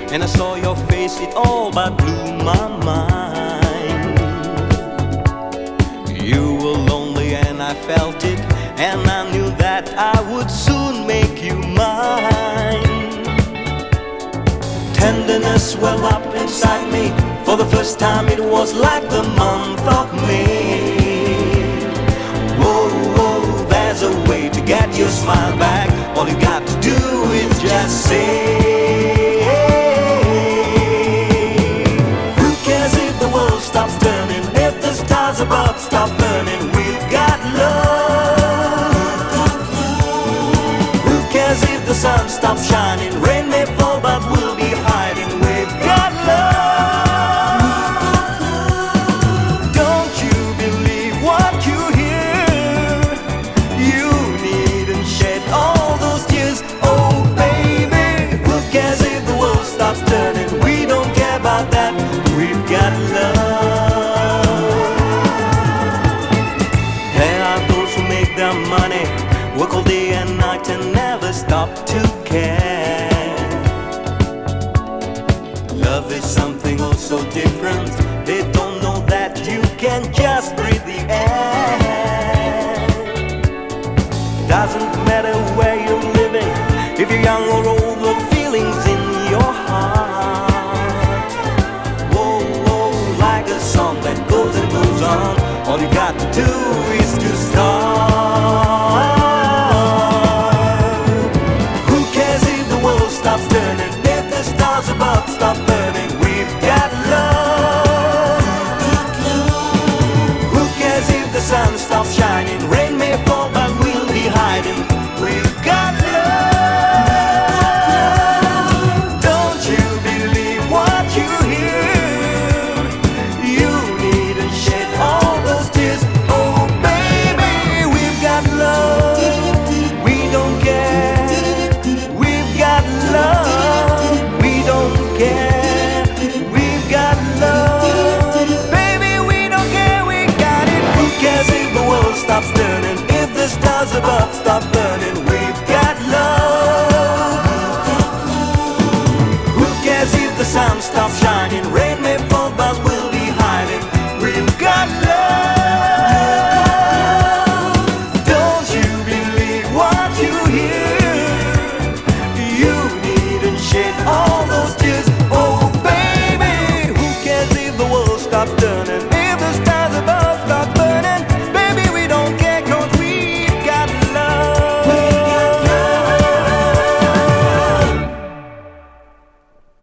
and I saw your face, it all but blew my mind. You were lonely and I felt it, and I knew that I would soon make you mine. Tenderness welled up inside me. For the first time it was like the month of May. Whoa, whoa, there's a way to get your smile back. All you got to do is just say, who cares if the world stops turning, if the stars above stop burning? We've got love. Who cares if the sun stops shining, rain may fall but we'll be hiding? We've got love. Don't you believe what you hear? You needn't shed all those tears. Oh baby, who cares if the world stops turning? We don't care about that. We've got love. There are those who make their money, work all day and night and never stop to care. Love is something oh so different. They don't know that you can just